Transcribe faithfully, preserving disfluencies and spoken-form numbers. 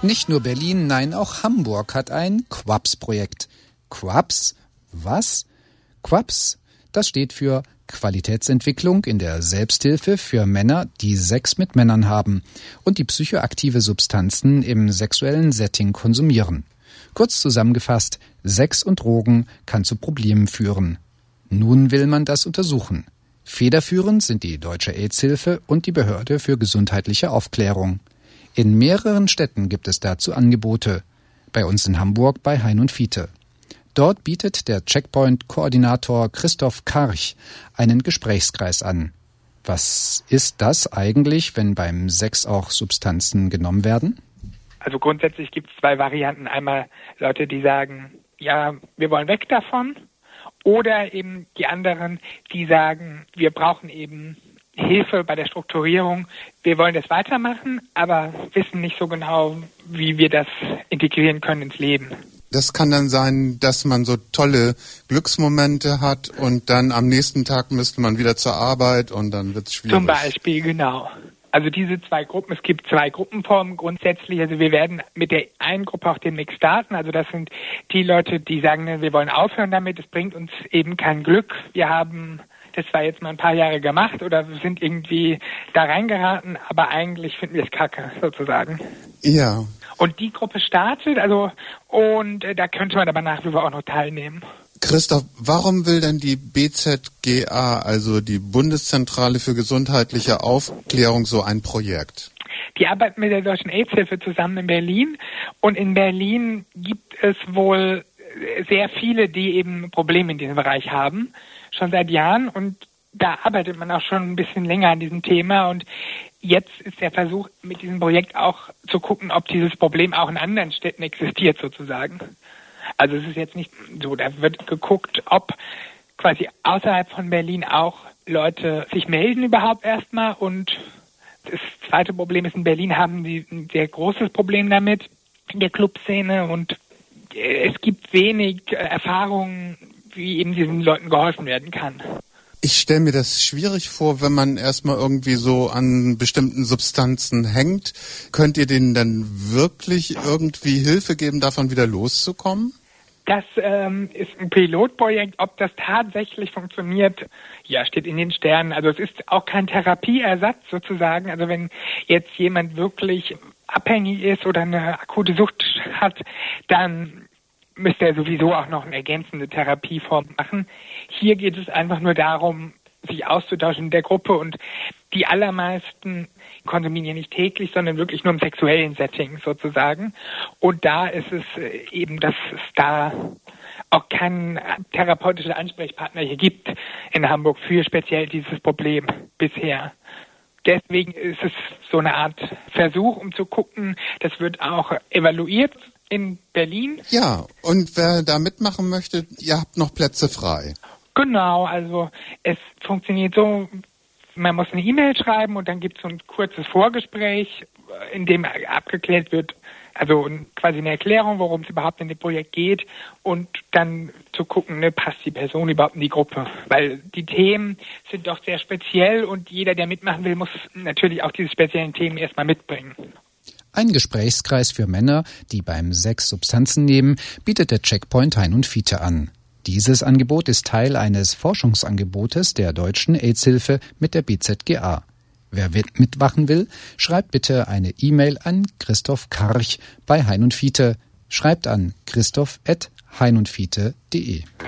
Nicht nur Berlin, nein, auch Hamburg hat ein Quaps-Projekt. Quaps? Was? Quaps, das steht für Qualitätsentwicklung in der Selbsthilfe für Männer, die Sex mit Männern haben und die psychoaktive Substanzen im sexuellen Setting konsumieren. Kurz zusammengefasst, Sex und Drogen kann zu Problemen führen. Nun will man das untersuchen. Federführend sind die Deutsche AIDS-Hilfe und die Behörde für gesundheitliche Aufklärung. In mehreren Städten gibt es dazu Angebote. Bei uns in Hamburg bei Hein und Fiete. Dort bietet der Checkpoint-Koordinator Christoph Karch einen Gesprächskreis an. Was ist das eigentlich, wenn beim Sex auch Substanzen genommen werden? Also grundsätzlich gibt es zwei Varianten. Einmal Leute, die sagen, ja, wir wollen weg davon. Oder eben die anderen, die sagen, wir brauchen eben Hilfe bei der Strukturierung. Wir wollen das weitermachen, aber wissen nicht so genau, wie wir das integrieren können ins Leben. Das kann dann sein, dass man so tolle Glücksmomente hat und dann am nächsten Tag müsste man wieder zur Arbeit und dann wird es schwierig. Zum Beispiel, genau. Also diese zwei Gruppen, es gibt zwei Gruppenformen grundsätzlich. Also wir werden mit der einen Gruppe auch den Mix starten. Also das sind die Leute, die sagen, wir wollen aufhören damit, es bringt uns eben kein Glück. Wir haben das zwar jetzt mal ein paar Jahre gemacht oder sind irgendwie da reingeraten, aber eigentlich finden wir es kacke, sozusagen. Ja. Und die Gruppe startet, also, und äh, da könnte man aber nach wie vor auch noch teilnehmen. Christoph, warum will denn die B Z G A, also die Bundeszentrale für gesundheitliche Aufklärung, so ein Projekt? Die arbeiten mit der Deutschen AIDS-Hilfe zusammen in Berlin. Und in Berlin gibt es wohl sehr viele, die eben Probleme in diesem Bereich haben, schon seit Jahren. Und da arbeitet man auch schon ein bisschen länger an diesem Thema. Und jetzt ist der Versuch, mit diesem Projekt auch zu gucken, ob dieses Problem auch in anderen Städten existiert, sozusagen. Also es ist jetzt nicht so, da wird geguckt, ob quasi außerhalb von Berlin auch Leute sich melden überhaupt erstmal. Und das zweite Problem ist, in Berlin haben sie ein sehr großes Problem damit, in der Clubszene. Und es gibt wenig Erfahrungen, wie eben diesen Leuten geholfen werden kann. Ich stelle mir das schwierig vor, wenn man erstmal irgendwie so an bestimmten Substanzen hängt. Könnt ihr denen dann wirklich irgendwie Hilfe geben, davon wieder loszukommen? Das ähm, ist ein Pilotprojekt. Ob das tatsächlich funktioniert, ja, steht in den Sternen. Also es ist auch kein Therapieersatz sozusagen. Also wenn jetzt jemand wirklich abhängig ist oder eine akute Sucht hat, dann müsste er sowieso auch noch eine ergänzende Therapieform machen. Hier geht es einfach nur darum, sich auszutauschen in der Gruppe, und die allermeisten konsumieren ja nicht täglich, sondern wirklich nur im sexuellen Setting sozusagen. Und da ist es eben, dass es da auch keinen therapeutischen Ansprechpartner hier gibt in Hamburg für speziell dieses Problem bisher. Deswegen ist es so eine Art Versuch, um zu gucken, das wird auch evaluiert in Berlin. Ja, und wer da mitmachen möchte, ihr habt noch Plätze frei. Genau, also es funktioniert so, man muss eine E-Mail schreiben und dann gibt es so ein kurzes Vorgespräch, in dem abgeklärt wird, also quasi eine Erklärung, worum es überhaupt in dem Projekt geht, und dann zu gucken, ne, passt die Person überhaupt in die Gruppe. Weil die Themen sind doch sehr speziell und jeder, der mitmachen will, muss natürlich auch diese speziellen Themen erstmal mitbringen. Ein Gesprächskreis für Männer, die beim Sex Substanzen nehmen, bietet der Checkpoint Hein und Fiete an. Dieses Angebot ist Teil eines Forschungsangebotes der Deutschen AIDS-Hilfe mit der B Z G A. Wer mitmachen will, schreibt bitte eine E-Mail an Christoph Karch bei Hein und Fiete. Schreibt an christoph at hein und fiete punkt de.